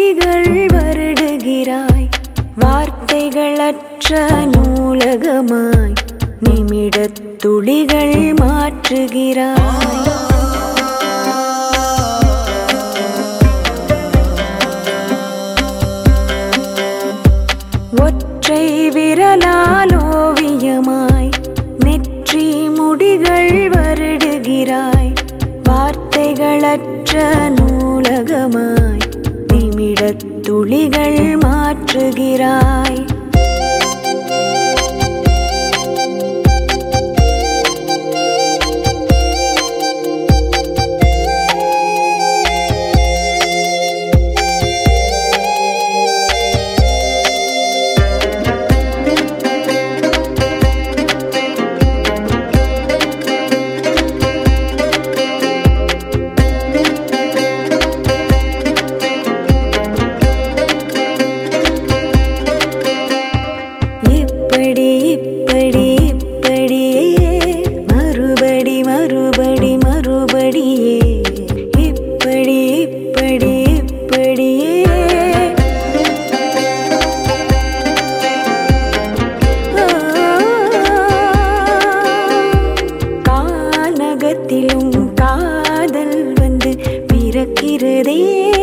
மொழிகள் வருடுகிறாய். வார்த்தைகளற்ற நூலகமாய் நிமிடத் துளிகள் மாற்றுகிறாய். ஒற்றை விரலால் ஓவியமாய் நெற்றி முடிகள் வருடுகிறாய். வார்த்தைகளற்ற நூலகமாய் நிமிடத் துளிகள் மாற்றுகிறாய். கானகத்திலும் காதல் வந்து பிறக்கிறதே.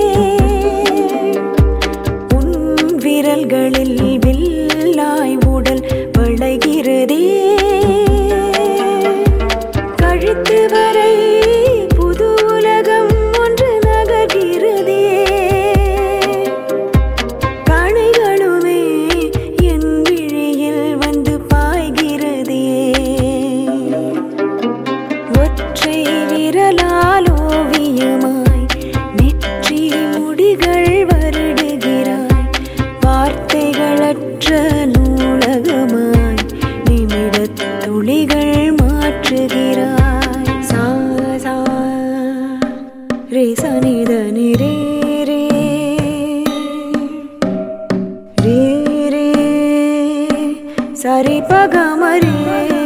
உன் விரல்களில் வில்லாய் உடல் வளைகிறதே. கழுத்து வரை புது உலகம் ஒன்று நகர்கிறதே. கணைகளுமே என் விழியில் வந்து பாய்கிறதே. ஒற்றை விரலால் ஓவியமாய் நெற்றி முடிகள் வருடுகிறாய். வார்த்தைகளற்ற நூலகமாய் நிமிடத் துளிகள் மாற்றுகிறாய். சா சா ரே சனித நிரே ரே ரே ரே சரி பகமரே.